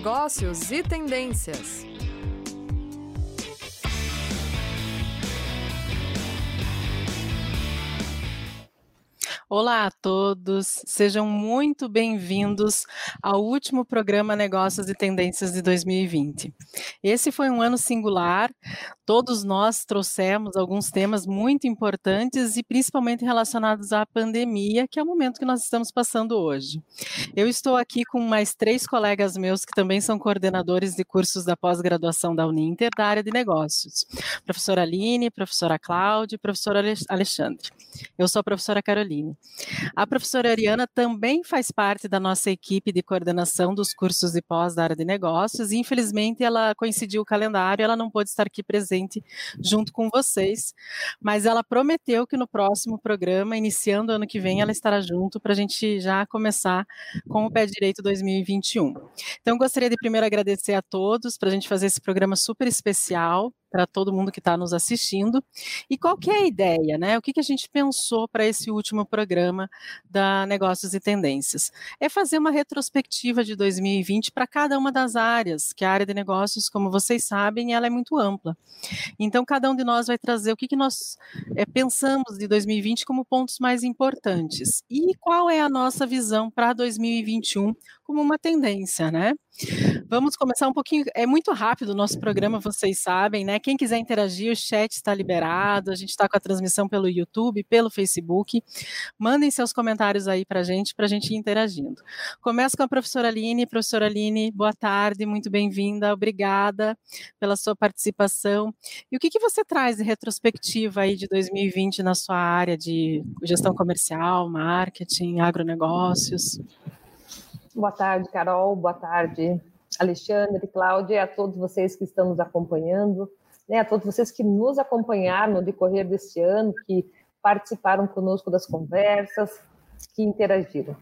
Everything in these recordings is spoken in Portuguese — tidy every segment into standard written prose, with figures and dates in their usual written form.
Negócios e tendências. Olá a todos, sejam muito bem-vindos ao último programa Negócios e Tendências de 2020. Esse foi um ano singular, todos nós trouxemos alguns temas muito importantes e principalmente relacionados à pandemia, que é o momento que nós estamos passando hoje. Eu estou aqui com mais 3 colegas meus que também são coordenadores de cursos da pós-graduação da Uninter, da área de negócios. Professora Aline, professora Cláudia e professor Alexandre. Eu sou a professora Caroline. A professora Ariana também faz parte da nossa equipe de coordenação dos cursos de pós da área de negócios e, infelizmente, ela coincidiu o calendário, ela não pôde estar aqui presente junto com vocês, mas ela prometeu que no próximo programa, iniciando o ano que vem, ela estará junto para a gente já começar com o Pé Direito 2021. Então, gostaria de primeiro agradecer a todos para a gente fazer esse programa super especial, para todo mundo que está nos assistindo. E qual que é a ideia, né? O que a gente pensou para esse último programa da Negócios e Tendências? É fazer uma retrospectiva de 2020 para cada uma das áreas, que a área de negócios, como vocês sabem, ela é muito ampla. Então, cada um de nós vai trazer o que nós pensamos de 2020 como pontos mais importantes. E qual é a nossa visão para 2021 como uma tendência, né? Vamos começar um pouquinho, é muito rápido o nosso programa, vocês sabem, né? Quem quiser interagir, o chat está liberado, a gente está com a transmissão pelo YouTube, pelo Facebook. Mandem seus comentários aí para a gente ir interagindo. Começo com a professora Aline. Professora Aline, boa tarde, muito bem-vinda, obrigada pela sua participação. E o que você traz de retrospectiva aí de 2020 na sua área de gestão comercial, marketing, agronegócios? Boa tarde, Carol, boa tarde, Alexandre, Cláudia, a todos vocês que estão nos acompanhando, né, a todos vocês que nos acompanharam no decorrer deste ano, que participaram conosco das conversas, que interagiram.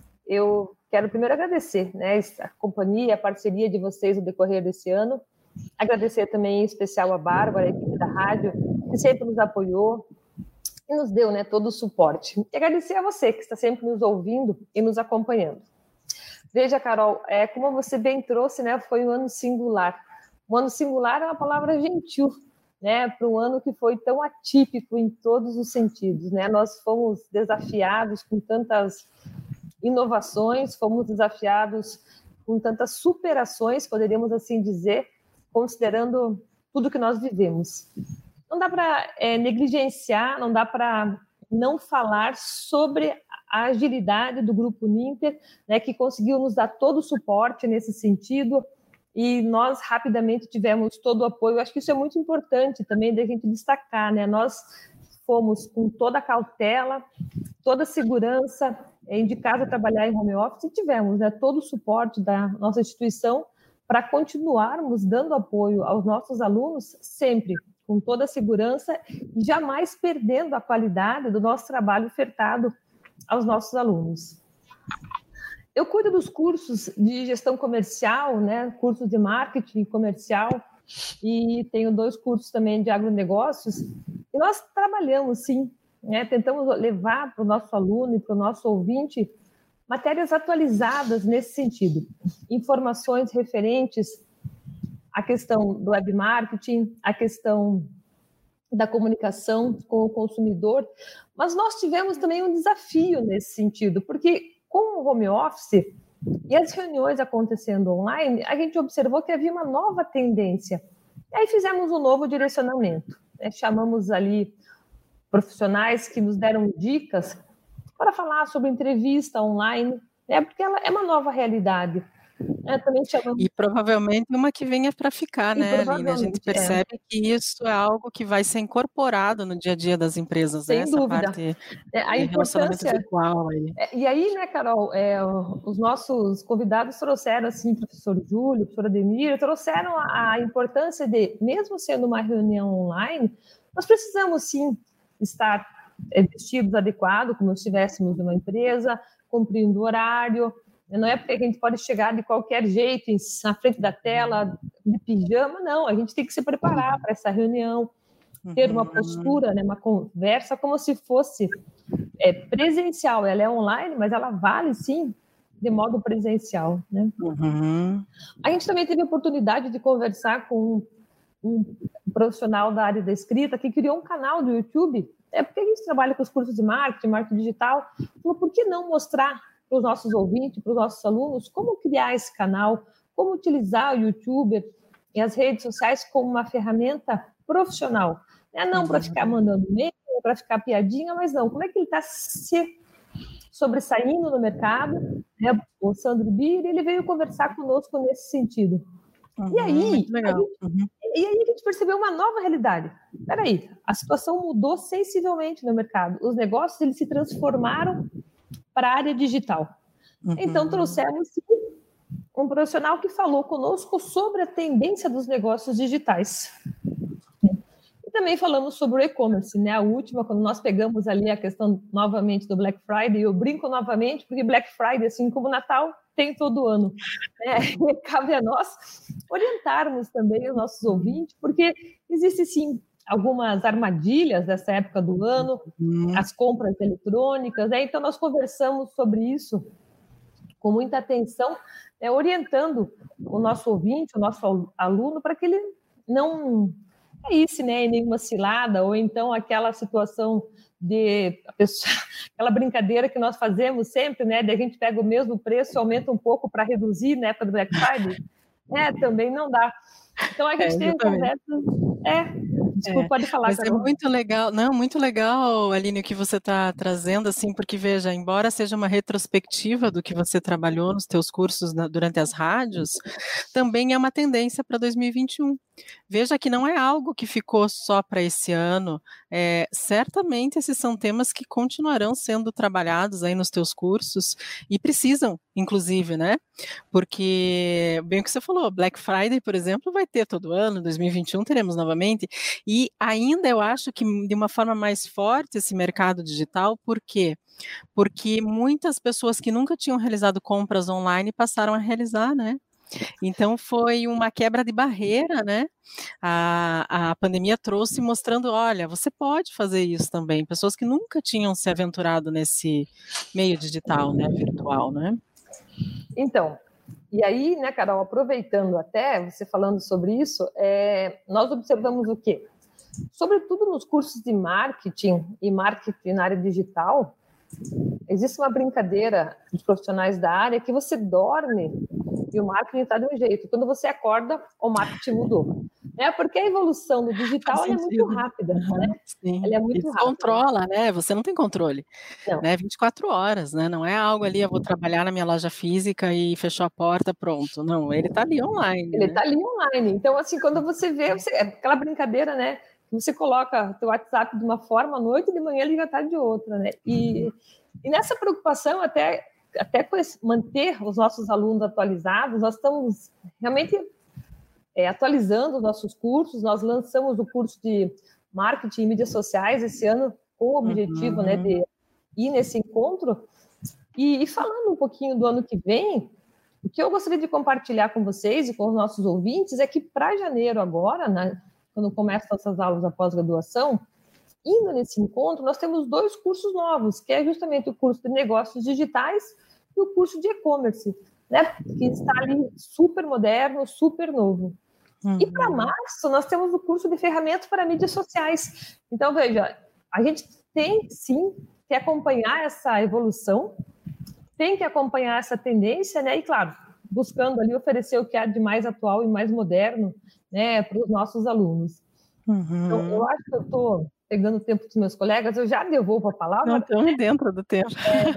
Eu quero primeiro agradecer, né, a companhia, a parceria de vocês no decorrer desse ano, agradecer também em especial a Bárbara, a equipe da rádio, que sempre nos apoiou e nos deu, né, todo o suporte. E agradecer a você que está sempre nos ouvindo e nos acompanhando. Veja, Carol, como você bem trouxe, né, foi um ano singular. Um ano singular é uma palavra gentil, né, para um ano que foi tão atípico em todos os sentidos, né? Nós fomos desafiados com tantas inovações, fomos desafiados com tantas superações, poderíamos assim dizer, considerando tudo que nós vivemos. Não dá para negligenciar, não dá para não falar sobre a agilidade do Grupo Uninter, né, que conseguiu nos dar todo o suporte nesse sentido, e nós rapidamente tivemos todo o apoio. Acho que isso é muito importante também da gente destacar, né? Nós fomos com toda a cautela, toda a segurança, indicados a trabalhar em home office, e tivemos, né, todo o suporte da nossa instituição para continuarmos dando apoio aos nossos alunos sempre, com toda a segurança e jamais perdendo a qualidade do nosso trabalho ofertado aos nossos alunos. Eu cuido dos cursos de gestão comercial, né, cursos de marketing comercial, e tenho 2 cursos também de agronegócios, e nós trabalhamos, sim, né, tentamos levar para o nosso aluno e para o nosso ouvinte matérias atualizadas nesse sentido, informações referentes à questão do web marketing, à questão da comunicação com o consumidor, mas nós tivemos também um desafio nesse sentido, porque com o home office e as reuniões acontecendo online, a gente observou que havia uma nova tendência. E aí fizemos um novo direcionamento, né? Chamamos ali profissionais que nos deram dicas para falar sobre entrevista online, né? Porque ela é uma nova realidade. Também chamamos... E provavelmente uma que venha para ficar, né, Aline? A gente percebe que isso é algo que vai ser incorporado no dia a dia das empresas, sem né? dúvida. Essa parte A relacionamento virtual aí. E aí, né, Carol, os nossos convidados trouxeram, assim, o professor Júlio, o professor Ademir, trouxeram a importância de, mesmo sendo uma reunião online, nós precisamos, sim, estar vestidos adequados, como se estivéssemos numa empresa, cumprindo o horário. Não é porque a gente pode chegar de qualquer jeito na frente da tela, de pijama, não. A gente tem que se preparar para essa reunião, ter uma postura, né, uma conversa como se fosse presencial. Ela é online, mas ela vale, sim, de modo presencial, né? A gente também teve a oportunidade de conversar com um profissional da área da escrita que criou um canal do YouTube, porque a gente trabalha com os cursos de marketing digital, falou, por que não mostrar para os nossos ouvintes, para os nossos alunos, como criar esse canal, como utilizar o YouTube e as redes sociais como uma ferramenta profissional, não para ficar mandando e-mail, para ficar piadinha, mas não, como é que ele está se sobressaindo no mercado, né? O Sandro Bir, ele veio conversar conosco nesse sentido. E aí a gente percebeu uma nova realidade. Peraí, a situação mudou sensivelmente no mercado. Os negócios eles se transformaram para a área digital. Então, trouxemos um profissional que falou conosco sobre a tendência dos negócios digitais. E também falamos sobre o e-commerce, né? A última, quando nós pegamos ali a questão novamente do Black Friday, eu brinco novamente, porque Black Friday, assim como o Natal, tem todo ano. E cabe a nós orientarmos também os nossos ouvintes, porque existe sim algumas armadilhas dessa época do ano, as compras eletrônicas, então nós conversamos sobre isso com muita atenção, orientando o nosso ouvinte, o nosso aluno, para que ele não caísse, em nenhuma cilada, ou então aquela situação de aquela brincadeira que nós fazemos sempre, de a gente pega o mesmo preço e aumenta um pouco para reduzir na época do Black Friday, também não dá. Então a gente tem conversas. Desculpa, pode falar. Mas Carol. É muito legal, muito legal, Aline, o que você está trazendo, assim, porque veja, embora seja uma retrospectiva do que você trabalhou nos teus cursos durante as rádios, também é uma tendência para 2021. Veja que não é algo que ficou só para esse ano, certamente esses são temas que continuarão sendo trabalhados aí nos teus cursos e precisam, inclusive, porque, bem o que você falou, Black Friday, por exemplo, vai ter todo ano, 2021 teremos novamente, e ainda eu acho que de uma forma mais forte esse mercado digital, por quê? Porque muitas pessoas que nunca tinham realizado compras online passaram a realizar, Então foi uma quebra de barreira, A pandemia trouxe mostrando, olha, você pode fazer isso também, pessoas que nunca tinham se aventurado nesse meio digital, virtual, Então, e aí, Carol, aproveitando até, você falando sobre isso, nós observamos o quê? Sobretudo nos cursos de marketing e marketing na área digital, existe uma brincadeira dos profissionais da área que você dorme e o marketing está de um jeito. Quando você acorda, o marketing mudou. Porque a evolução do digital é muito rápida. Sim. Ela é muito rápida. Controla, Você não tem controle. Não. 24 horas, Não é algo ali, eu vou trabalhar na minha loja física e fechou a porta, pronto. Não, ele está ali online. Ele está ali online. Então, assim, quando você vê, aquela brincadeira, você coloca o WhatsApp de uma forma à noite e de manhã ele já está de outra, E nessa preocupação, até com manter os nossos alunos atualizados, nós estamos realmente atualizando os nossos cursos. Nós lançamos o curso de marketing e mídias sociais esse ano com o objetivo de ir nesse encontro. E falando um pouquinho do ano que vem, o que eu gostaria de compartilhar com vocês e com os nossos ouvintes é que para janeiro agora, quando começam essas aulas da pós-graduação, indo nesse encontro, nós temos 2 cursos novos, que é justamente o curso de negócios digitais e o curso de e-commerce, que está ali super moderno, super novo. E para março, nós temos o curso de ferramentas para mídias sociais. Então, veja, a gente tem, sim, que acompanhar essa evolução, tem que acompanhar essa tendência, E, claro, buscando ali oferecer o que há de mais atual e mais moderno, para os nossos alunos. Então, eu acho que eu estou pegando o tempo dos meus colegas, eu já devolvo a palavra. Não, estamos dentro do tempo.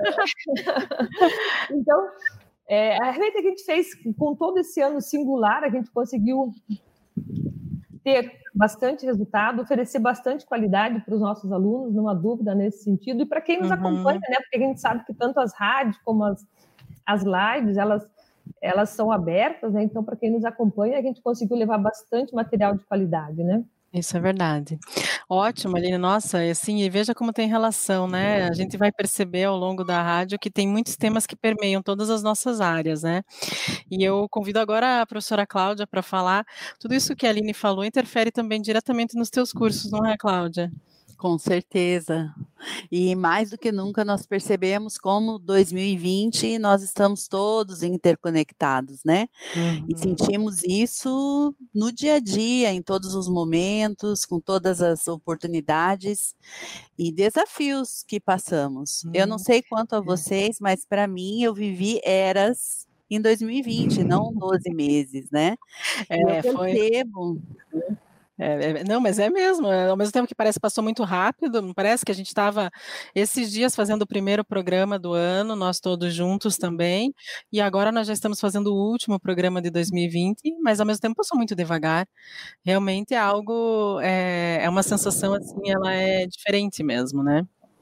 Então, realmente a gente fez, com todo esse ano singular, a gente conseguiu ter bastante resultado, oferecer bastante qualidade para os nossos alunos, não há dúvida nesse sentido, e para quem nos acompanha, porque a gente sabe que tanto as rádios como as lives, elas são abertas, então para quem nos acompanha, a gente conseguiu levar bastante material de qualidade, Isso é verdade. Ótimo, Aline, nossa, assim, e veja como tem relação, A gente vai perceber ao longo da rádio que tem muitos temas que permeiam todas as nossas áreas, E eu convido agora a professora Cláudia para falar, tudo isso que a Aline falou interfere também diretamente nos teus cursos, não é, Cláudia? Com certeza. E mais do que nunca nós percebemos como 2020 nós estamos todos interconectados, né? E sentimos isso no dia a dia, em todos os momentos, com todas as oportunidades e desafios que passamos. Eu não sei quanto a vocês, mas para mim eu vivi eras em 2020, não 12 meses, né? E eu percebo... Não, mas é mesmo, ao mesmo tempo que parece que passou muito rápido, não parece que a gente estava esses dias fazendo o primeiro programa do ano, nós todos juntos também, e agora nós já estamos fazendo o último programa de 2020, mas ao mesmo tempo passou muito devagar, realmente é algo, é uma sensação assim, ela é diferente mesmo, né?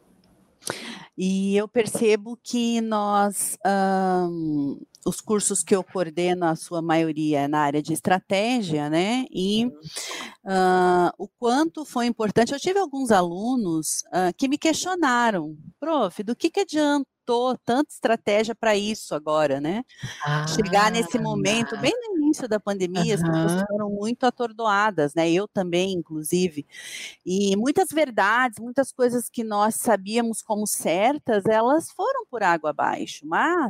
E eu percebo que nós, os cursos que eu coordeno, a sua maioria é na área de estratégia, né? E o quanto foi importante. Eu tive alguns alunos que me questionaram, prof, do que adiantou tanta estratégia para isso agora, né? Chegar nesse momento, bem no início da pandemia, as pessoas foram muito atordoadas, né? Eu também, inclusive. E muitas verdades, muitas coisas que nós sabíamos como certas, elas foram por água abaixo. Mas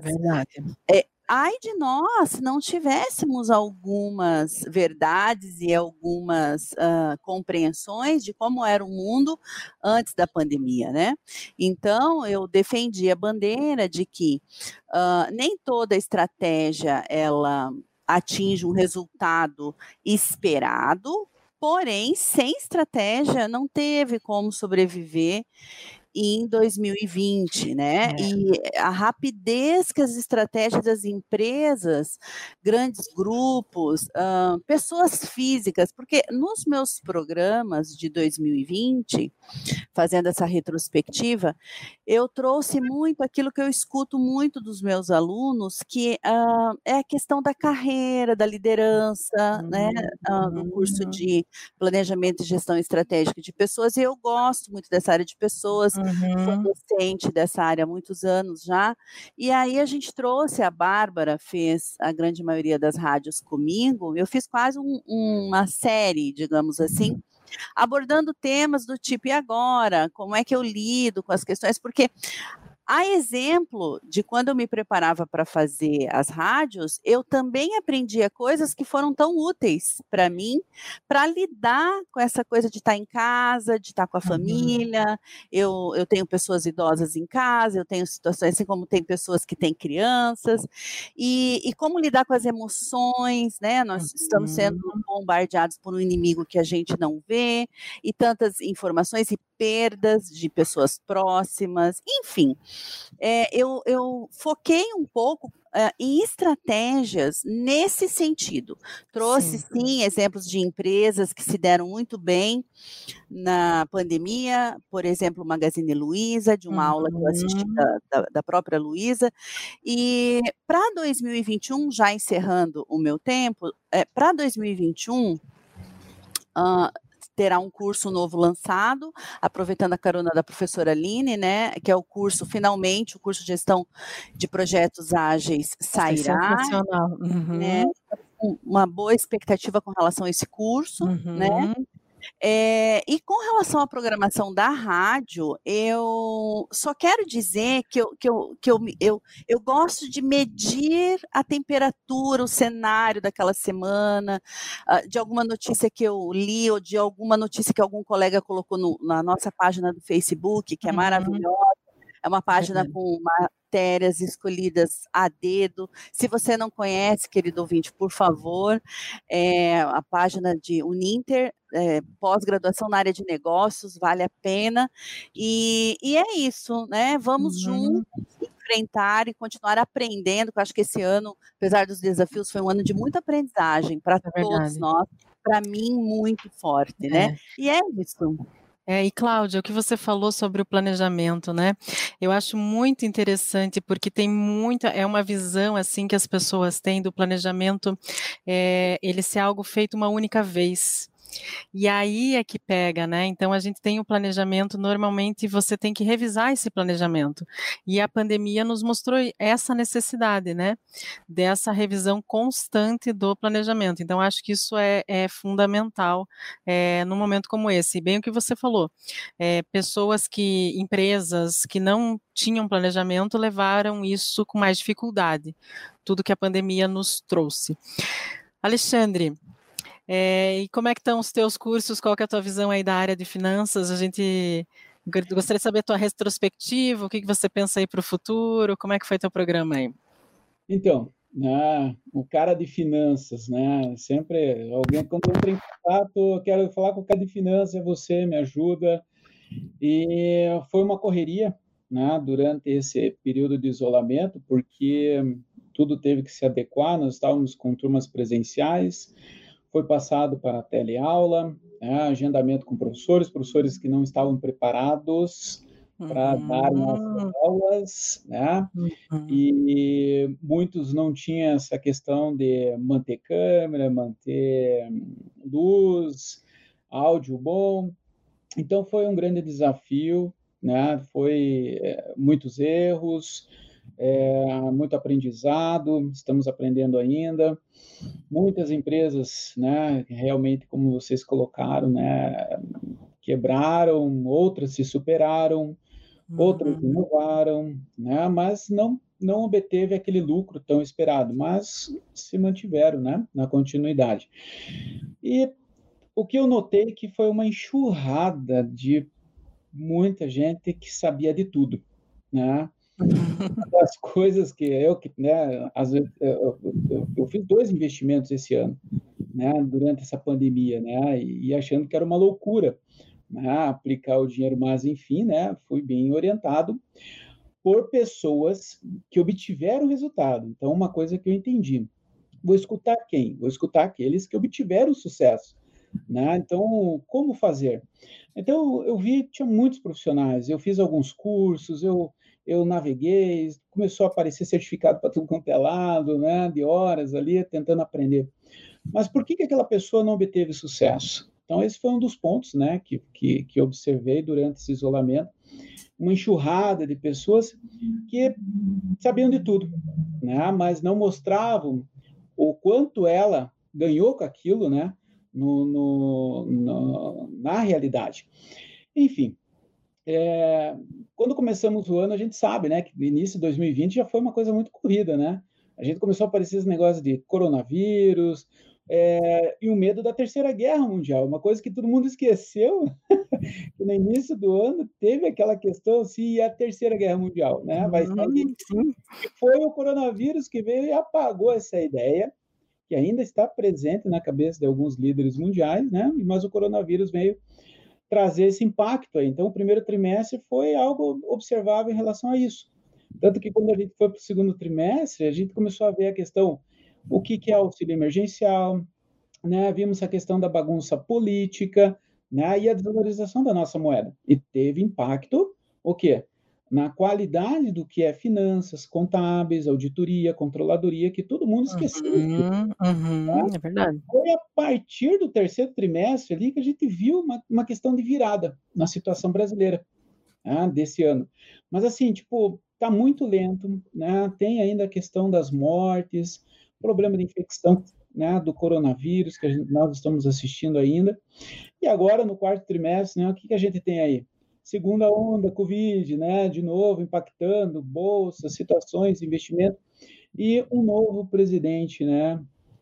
ai de nós se não tivéssemos algumas verdades e algumas compreensões de como era o mundo antes da pandemia, né? Então, eu defendi a bandeira de que nem toda estratégia, ela atinge um resultado esperado, porém, sem estratégia, não teve como sobreviver em 2020, né? E a rapidez que as estratégias das empresas, grandes grupos, pessoas físicas, porque nos meus programas de 2020, fazendo essa retrospectiva, eu trouxe muito aquilo que eu escuto muito dos meus alunos, que é a questão da carreira, da liderança, né? No curso de planejamento e gestão estratégica de pessoas, e eu gosto muito dessa área de pessoas, sou docente dessa área há muitos anos já, e aí a gente trouxe, a Bárbara fez a grande maioria das rádios comigo, eu fiz quase uma série, digamos assim, abordando temas do tipo, e agora? Como é que eu lido com as questões? Porque a exemplo de quando eu me preparava para fazer as rádios, eu também aprendia coisas que foram tão úteis para mim, para lidar com essa coisa de estar em casa, de estar com a família. Eu tenho pessoas idosas em casa, eu tenho situações assim como tem pessoas que têm crianças, e como lidar com as emoções, né? Nós estamos sendo bombardeados por um inimigo que a gente não vê, e tantas informações e perdas de pessoas próximas, enfim. Eu foquei um pouco em estratégias nesse sentido. Trouxe, sim, exemplos de empresas que se deram muito bem na pandemia, por exemplo, o Magazine Luiza, de uma aula que eu assisti da própria Luiza. E para 2021, já encerrando o meu tempo, para 2021, terá um curso novo lançado, aproveitando a carona da professora Aline, né, que é o curso, finalmente, o curso de gestão de projetos ágeis sairá. Sensacional. Né, uma boa expectativa com relação a esse curso, né? E com relação à programação da rádio, eu só quero dizer que eu gosto de medir a temperatura, o cenário daquela semana, de alguma notícia que eu li, ou de alguma notícia que algum colega colocou na nossa página do Facebook, que é maravilhosa. É uma página com matérias escolhidas a dedo. Se você não conhece, querido ouvinte, por favor, a página de Uninter, pós-graduação na área de negócios, vale a pena. E é isso, né? Vamos juntos enfrentar e continuar aprendendo, que eu acho que esse ano, apesar dos desafios, foi um ano de muita aprendizagem para todos nós, para mim, muito forte, né? E é isso. E Cláudia, o que você falou sobre o planejamento, né? Eu acho muito interessante porque tem é uma visão assim que as pessoas têm do planejamento, ele ser algo feito uma única vez. E aí é que pega, né? Então a gente tem o planejamento, normalmente você tem que revisar esse planejamento. E a pandemia nos mostrou essa necessidade, né? Dessa revisão constante do planejamento. Então acho que isso é fundamental num momento como esse. Bem o que você falou, empresas que não tinham planejamento levaram isso com mais dificuldade, tudo que a pandemia nos trouxe. Alexandre, e como é que estão os teus cursos? Qual que é a tua visão aí da área de finanças? A gente gostaria de saber a tua retrospectiva, o que você pensa aí para o futuro, como é que foi teu programa aí? Então, o cara de finanças, né? Sempre alguém, quando entra em contato, eu quero falar com o cara de finanças, é você, me ajuda. E foi uma correria, né, durante esse período de isolamento, porque tudo teve que se adequar, nós estávamos com turmas presenciais, foi passado para a teleaula, né, agendamento com professores que não estavam preparados para darem as aulas, né? E muitos não tinham essa questão de manter câmera, manter luz, áudio bom. Então foi um grande desafio, né? Foi muitos erros, muito aprendizado, estamos aprendendo ainda. Muitas empresas, né, realmente, como vocês colocaram, né, quebraram, outras se superaram, outras inovaram, né, mas não obteve aquele lucro tão esperado, mas se mantiveram, né, na continuidade. E o que eu notei que foi uma enxurrada de muita gente que sabia de tudo, né? Das coisas que né, às vezes, eu fiz 2 investimentos esse ano, né, durante essa pandemia, né, e achando que era uma loucura, né, aplicar o dinheiro, mas enfim, né, fui bem orientado por pessoas que obtiveram resultado. Então, uma coisa que eu entendi, vou escutar quem? Vou escutar aqueles que obtiveram sucesso, né? Então, como fazer? Então, eu vi, tinha muitos profissionais, eu fiz alguns cursos, eu naveguei, começou a aparecer certificado para tudo quanto é lado, né? De horas ali, tentando aprender. Mas por que aquela pessoa não obteve sucesso? Então, esse foi um dos pontos, né, que observei durante esse isolamento, uma enxurrada de pessoas que sabiam de tudo, né? Mas não mostravam o quanto ela ganhou com aquilo, né? Na realidade. Enfim, quando começamos o ano, a gente sabe, né, que no início de 2020 já foi uma coisa muito corrida, né? A gente começou a aparecer esse negócio de coronavírus, e o medo da Terceira Guerra Mundial, uma coisa que todo mundo esqueceu, que no início do ano teve aquela questão se ia a Terceira Guerra Mundial, né? Vai sair. E foi o coronavírus que veio e apagou essa ideia, que ainda está presente na cabeça de alguns líderes mundiais, né? Mas o coronavírus veio trazer esse impacto aí. Então, o primeiro trimestre foi algo observável em relação a isso. Tanto que quando a gente foi para o segundo trimestre, a gente começou a ver a questão, o que é auxílio emergencial, né? Vimos a questão da bagunça política, né? E a desvalorização da nossa moeda. E teve impacto, o quê? Na qualidade do que é finanças, contábeis, auditoria, controladoria, que todo mundo esqueceu. É verdade. Foi a partir do terceiro trimestre ali que a gente viu uma questão de virada na situação brasileira, né, desse ano. Mas assim, tipo, está muito lento, né? Tem ainda a questão das mortes, problema de infecção, né, do coronavírus, que nós estamos assistindo ainda. E agora, no quarto trimestre, né, o que a gente tem aí? Segunda onda, Covid, né, de novo impactando bolsas, situações, investimento, e um novo presidente, né,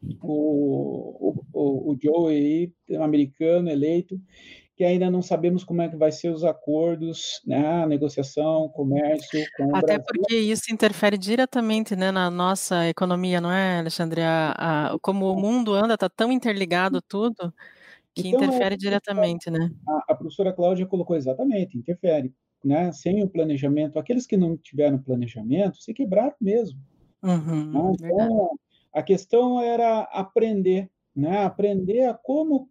o Joe aí, americano eleito, que ainda não sabemos como é que vai ser os acordos, né, a negociação, comércio com o Até Brasil. porque isso interfere diretamente, né, na nossa economia, não é, Alexandre? Como o mundo anda, está tão interligado tudo, que Então, interfere diretamente, né? a professora Cláudia colocou exatamente, interfere, né? Sem o planejamento, aqueles que não tiveram planejamento se quebraram mesmo. Né? Então, a questão era aprender, né? Aprender a como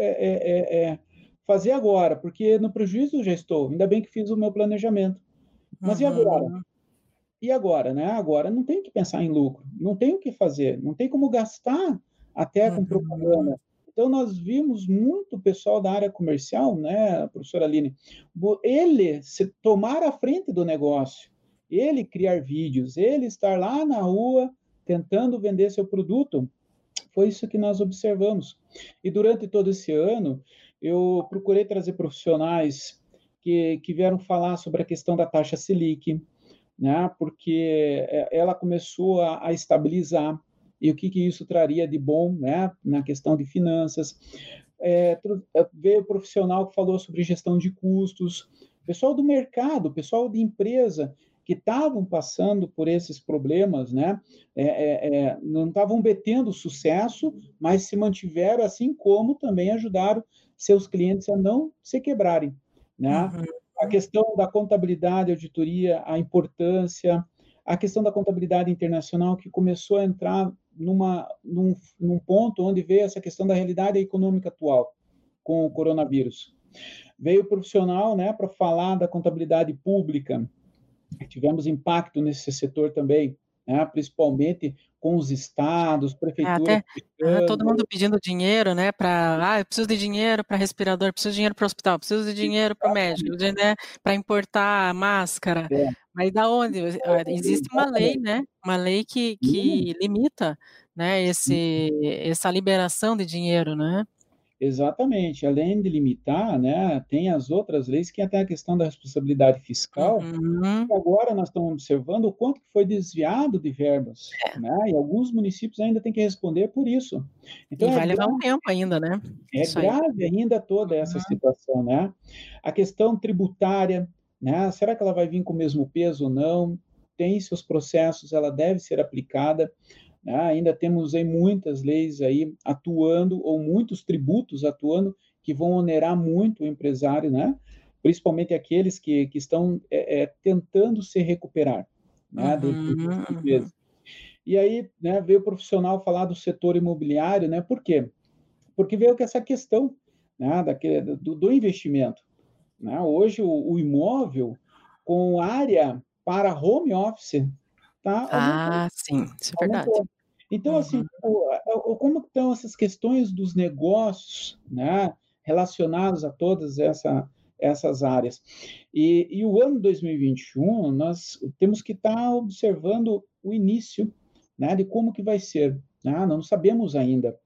fazer agora, porque no prejuízo eu já estou, ainda bem que fiz o meu planejamento. Mas e agora? E agora, né? Agora não tem que pensar em lucro, não tem o que fazer, não tem como gastar até com propaganda. Então, nós vimos muito pessoal da área comercial, né, professora Aline, ele se tomar a frente do negócio, ele criar vídeos, ele estar lá na rua tentando vender seu produto. Foi isso que nós observamos. E durante todo esse ano, eu procurei trazer profissionais que vieram falar sobre a questão da taxa Selic, né, porque ela começou a estabilizar, e o que isso traria de bom, né, na questão de finanças. Veio o profissional que falou sobre gestão de custos, pessoal do mercado, pessoal de empresa, que estavam passando por esses problemas, né, não estavam obtendo sucesso, mas se mantiveram, assim como também ajudaram seus clientes a não se quebrarem, né? A questão da contabilidade, auditoria, a importância, a questão da contabilidade internacional, que começou a entrar num ponto onde veio essa questão da realidade econômica atual com o coronavírus. Veio o profissional, né, para falar da contabilidade pública. Tivemos impacto nesse setor também, né, principalmente com os estados, prefeituras. Todo mundo pedindo dinheiro, né, eu preciso de dinheiro para respirador, preciso de dinheiro para o hospital, preciso de dinheiro para o médico, né, para importar máscara. Mas da onde? Existe uma lei, né, uma lei que limita, né, essa liberação de dinheiro, né? Exatamente. Além de limitar, né, tem as outras leis que até a questão da responsabilidade fiscal. E agora nós estamos observando o quanto que foi desviado de verbas, né? E alguns municípios ainda têm que responder por isso. Então, e vai levar um tempo ainda, né? É grave ainda toda essa situação, né? A questão tributária, né? Será que ela vai vir com o mesmo peso ou não? Tem seus processos, ela deve ser aplicada. Ainda temos aí muitas leis aí atuando, ou muitos tributos atuando, que vão onerar muito o empresário, né? Principalmente aqueles que estão tentando se recuperar, né? E aí, né, veio o profissional falar do setor imobiliário, né? Por quê? Porque veio com essa questão, né, do investimento, né? Hoje, o imóvel com área para home office está sim, isso é verdade. Então, assim, como estão essas questões dos negócios, né, relacionados a todas essas áreas? E o ano 2021, nós temos que estar observando o início, né, de como que vai ser, né? Não sabemos ainda.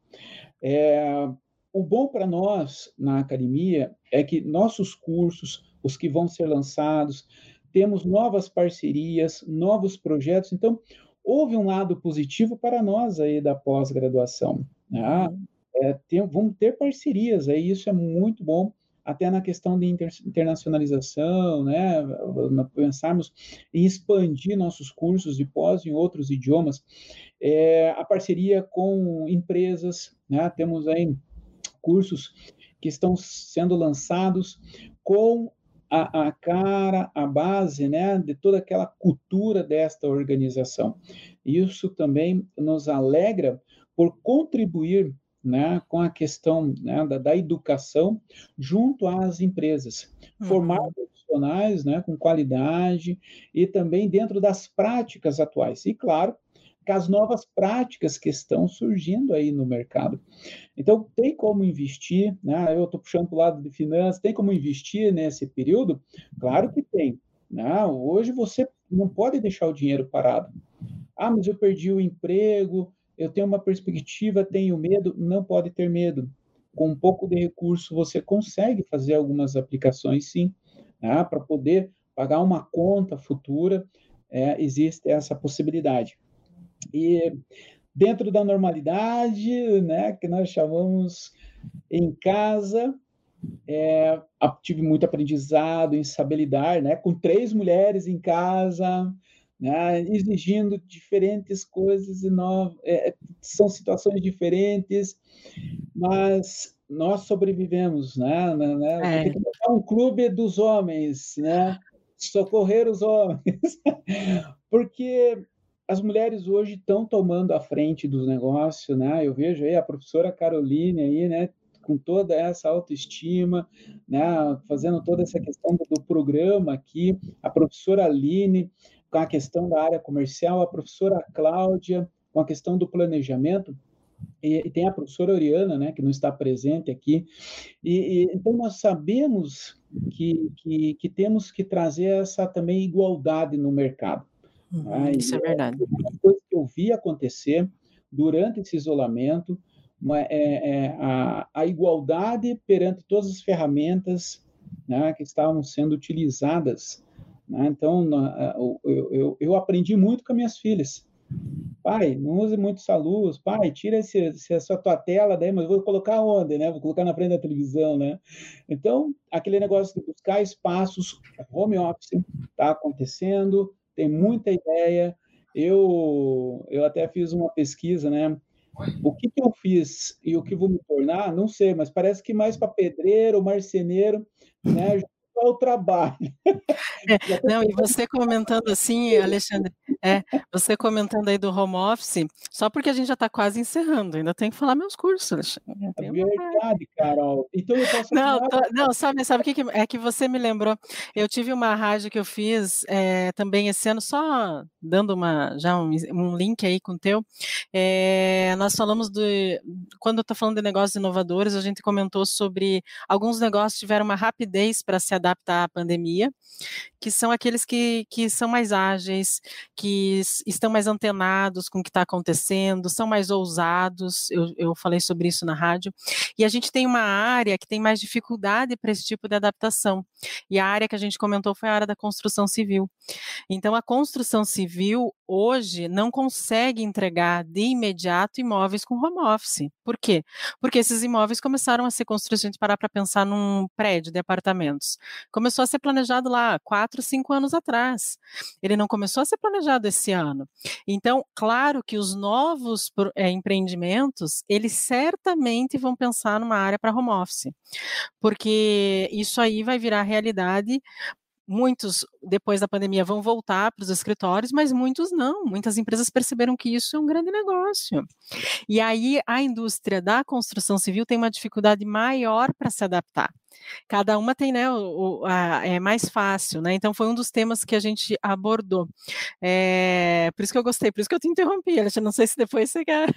O bom para nós, na academia, é que nossos cursos, os que vão ser lançados, temos novas parcerias, novos projetos. Então, houve um lado positivo para nós aí da pós-graduação, né? Vamos ter parcerias aí, isso é muito bom, até na questão de internacionalização, né? Pensarmos em expandir nossos cursos de pós em outros idiomas. A parceria com empresas, né? Temos aí cursos que estão sendo lançados com a cara, a base, né, de toda aquela cultura desta organização. Isso também nos alegra por contribuir, né, com a questão, né, da educação junto às empresas. Formar profissionais, né, com qualidade e também dentro das práticas atuais. E, claro, com as novas práticas que estão surgindo aí no mercado. Então, tem como investir, né? Eu estou puxando para o lado de finanças, tem como investir nesse período? Claro que tem, né? Hoje você não pode deixar o dinheiro parado. Mas eu perdi o emprego, eu tenho uma perspectiva, tenho medo. Não pode ter medo. Com um pouco de recurso, você consegue fazer algumas aplicações, sim, né? Para poder pagar uma conta futura, existe essa possibilidade. E dentro da normalidade, né, que nós chamamos em casa, tive muito aprendizado em saber lidar, né, com 3 mulheres em casa, né, exigindo diferentes coisas e são situações diferentes, mas nós sobrevivemos, né? Vou ter que montar um clube dos homens, né? Socorrer os homens, porque as mulheres hoje estão tomando a frente dos negócios, né? Eu vejo aí a professora Caroline aí, né, com toda essa autoestima, né, fazendo toda essa questão do programa aqui, a professora Aline com a questão da área comercial, a professora Cláudia com a questão do planejamento. e tem a professora Oriana, né, que não está presente aqui, então nós sabemos que temos que trazer essa também igualdade no mercado. Né? Isso é verdade. Uma coisa que eu vi acontecer durante esse isolamento, a igualdade perante todas as ferramentas, né, que estavam sendo utilizadas. Né? Então, eu aprendi muito com as minhas filhas. Pai, não use muito essa luz. Pai, tira essa tua tela daí, mas vou colocar onde, né? Vou colocar na frente da televisão, né? Então, aquele negócio de buscar espaços, home office está acontecendo, tem muita ideia. Eu até fiz uma pesquisa, né? O que eu fiz e o que vou me tornar, não sei, mas parece que mais para pedreiro, marceneiro, né? O trabalho. Não, e você comentando assim, Alexandre, você comentando aí do home office, só porque a gente já está quase encerrando, ainda tem que falar meus cursos, Alexandre. É verdade, Carol. Então eu posso... Não, sabe o que é que você me lembrou? Eu tive uma rádio que eu fiz também esse ano, só dando um link aí com o teu. Nós falamos quando eu estou falando de negócios inovadores, a gente comentou sobre alguns negócios que tiveram uma rapidez para se adaptar à pandemia, que são aqueles que são mais ágeis, que estão mais antenados com o que está acontecendo, são mais ousados, eu falei sobre isso na rádio, e a gente tem uma área que tem mais dificuldade para esse tipo de adaptação, e a área que a gente comentou foi a área da construção civil. Então, a construção civil, hoje, não consegue entregar de imediato imóveis com home office. Por quê? Porque esses imóveis começaram a ser construídos, se a gente parar para pensar num prédio de apartamentos. Começou a ser planejado lá 4, 5 anos atrás. Ele não começou a ser planejado esse ano. Então, claro que os novos empreendimentos, eles certamente vão pensar numa área para home office, porque isso aí vai virar realidade. Muitos, depois da pandemia, vão voltar para os escritórios, mas muitos não. Muitas empresas perceberam que isso é um grande negócio. E aí a indústria da construção civil tem uma dificuldade maior para se adaptar. Cada uma tem, né, é mais fácil, né? Então foi um dos temas que a gente abordou. Por isso que eu gostei, por isso que eu te interrompi, Alexandre. Não sei se depois você quer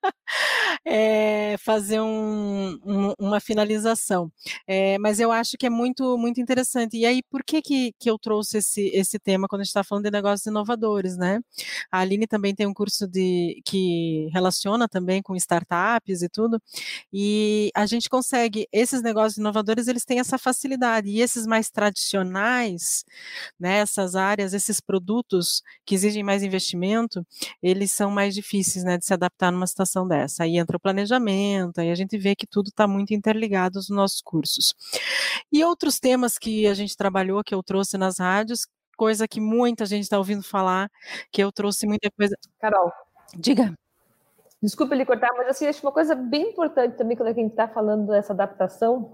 fazer uma finalização. Mas eu acho que é muito, muito interessante. E aí, por que eu trouxe esse tema quando a gente está falando de negócios inovadores, né? A Aline também tem um curso que relaciona também com startups e tudo, e a gente consegue, esses negócios inovadores, eles têm essa facilidade, e esses mais tradicionais, né, essas áreas, esses produtos que exigem mais investimento, eles são mais difíceis, né, de se adaptar numa situação dessa. Aí entra o planejamento, aí a gente vê que tudo está muito interligado nos nossos cursos. E outros temas que a gente trabalhou, que eu trouxe nas rádios, coisa que muita gente está ouvindo falar, que eu trouxe muita coisa... Carol. Diga. Desculpa lhe cortar, mas assim, acho uma coisa bem importante também quando a gente está falando dessa adaptação,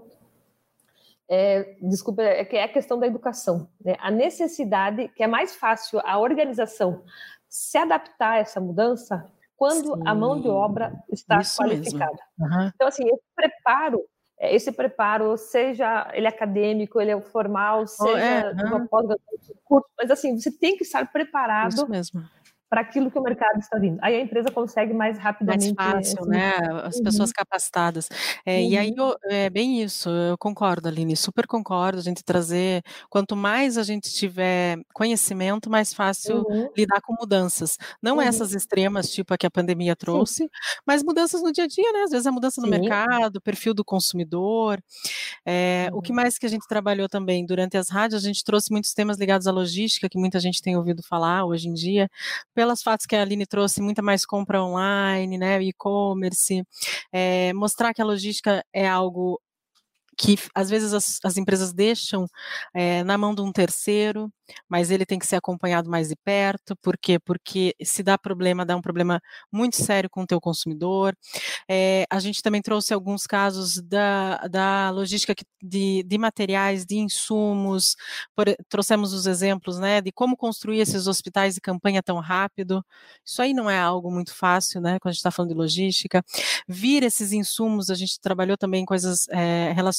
que é a questão da educação, né? A necessidade, que é mais fácil a organização se adaptar a essa mudança quando a mão de obra está qualificada. Uhum. Então, assim, esse preparo, seja ele acadêmico, ele é formal, seja de uma pós-graduação, curso, mas assim, você tem que estar preparado para aquilo que o mercado está vindo. Aí a empresa consegue mais rapidamente... Mais fácil, né? As pessoas capacitadas. E aí, é bem isso, eu concordo, Aline, super concordo, a gente trazer... Quanto mais a gente tiver conhecimento, mais fácil lidar com mudanças. Não essas extremas, tipo a que a pandemia trouxe, mas mudanças no dia a dia, né? Às vezes a mudança no mercado, o perfil do consumidor. O que mais que a gente trabalhou também? Durante as rádios, a gente trouxe muitos temas ligados à logística, que muita gente tem ouvido falar hoje em dia, pelas fatos que a Aline trouxe, muita mais compra online, né, e-commerce, mostrar que a logística é algo que às vezes as empresas deixam na mão de um terceiro, mas ele tem que ser acompanhado mais de perto. Por quê? Porque se dá um problema muito sério com o teu consumidor. A gente também trouxe alguns casos da logística de materiais, de insumos, trouxemos os exemplos, né, de como construir esses hospitais de campanha tão rápido. Isso aí não é algo muito fácil, né, quando a gente está falando de logística. Vir esses insumos, a gente trabalhou também coisas relacionadas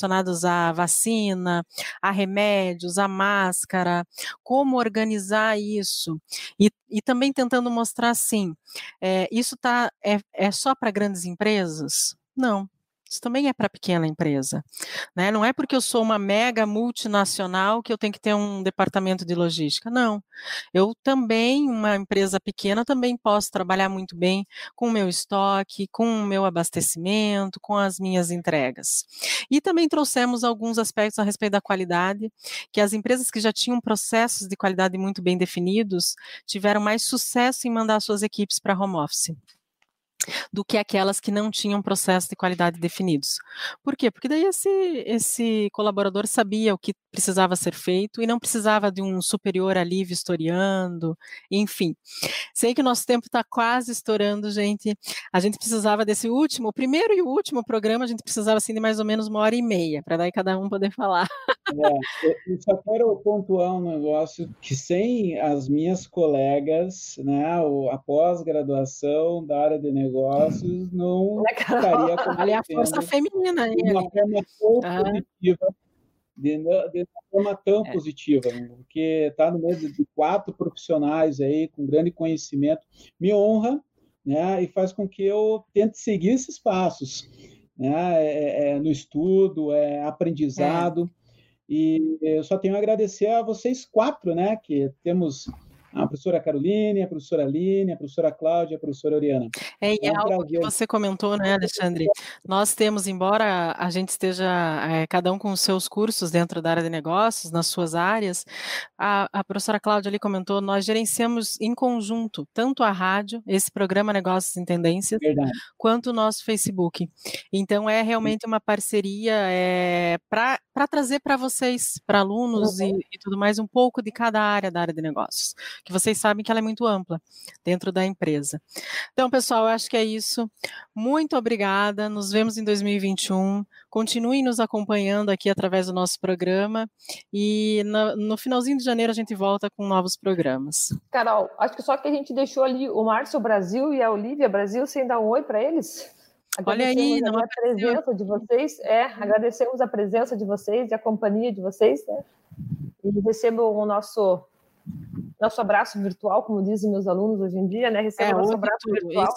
relacionados à vacina, a remédios, a máscara, como organizar isso, e também tentando mostrar assim, isso é só para grandes empresas? Não. Isso também é para pequena empresa, né? Não é porque eu sou uma mega multinacional que eu tenho que ter um departamento de logística, não. Eu também, uma empresa pequena, também posso trabalhar muito bem com o meu estoque, com o meu abastecimento, com as minhas entregas. E também trouxemos alguns aspectos a respeito da qualidade, que as empresas que já tinham processos de qualidade muito bem definidos, tiveram mais sucesso em mandar suas equipes para home office do que aquelas que não tinham processo de qualidade definidos. Por quê? Porque daí esse colaborador sabia o que precisava ser feito e não precisava de um superior ali vistoriando, enfim. Sei que o nosso tempo está quase estourando, gente. A gente precisava desse último, o primeiro e o último programa, a gente precisava assim de mais ou menos 1h30, para daí cada um poder falar. Eu só quero pontuar um negócio que sem as minhas colegas, né, a pós-graduação da área de negócios não estaria acontecendo. Ali a força feminina. De uma forma tão positiva, de uma forma tão positiva, porque está no meio de 4 profissionais aí com grande conhecimento, me honra, né, e faz com que eu tente seguir esses passos, né, no estudo, aprendizado. E eu só tenho a agradecer a vocês 4, né, que temos a professora Caroline, a professora Aline, a professora Cláudia e a professora Oriana. É algo que você comentou, né, Alexandre? Nós temos, embora a gente esteja cada um com os seus cursos dentro da área de negócios, nas suas áreas, a professora Cláudia ali comentou, nós gerenciamos em conjunto tanto a rádio, esse programa Negócios em Tendências, quanto o nosso Facebook. Então, é realmente uma parceria para trazer para vocês, para alunos e tudo mais, um pouco de cada área da área de negócios, que vocês sabem que ela é muito ampla dentro da empresa. Então, pessoal, eu acho que é isso. Muito obrigada. Nos vemos em 2021. Continuem nos acompanhando aqui através do nosso programa. E no finalzinho de janeiro a gente volta com novos programas. Carol, acho que só que a gente deixou ali o Márcio Brasil e a Olivia Brasil sem dar um oi para eles. Olha aí, não a presença de vocês. Agradecemos a presença de vocês e a companhia de vocês. Né? E recebam o nosso abraço virtual, como dizem meus alunos hoje em dia, né? Receba o nosso abraço virtual.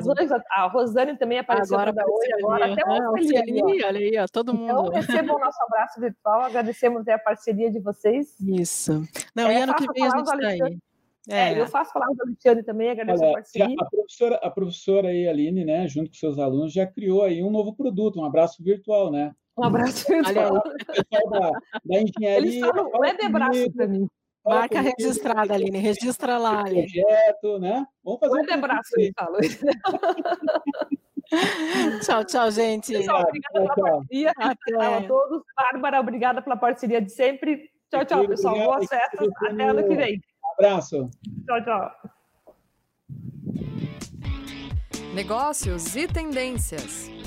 A Rosane também apareceu para dar oi agora. Até o Ofeli, olha aí, ó, todo mundo. Então, recebam o nosso abraço virtual, agradecemos a parceria de vocês. Isso. Não, e ano que vem a gente está aí. Eu faço palavras do Alexandre também, agradeço a parceria. A professora aí, Aline, né, junto com seus alunos, já criou aí um novo produto, um abraço virtual, né? Um abraço virtual. O pessoal da engenharia... Eles falam web abraço para mim. Marca registrada, Aline, registra lá. Projeto, né? Vamos fazer um abraço, ele fala. Tchau, gente. Pessoal, obrigada pela parceria. Até a todos. Bárbara, obrigada pela parceria de sempre. Tchau, pessoal. Boas festas. Até ano que vem. Abraço. Tchau. Negócios e tendências.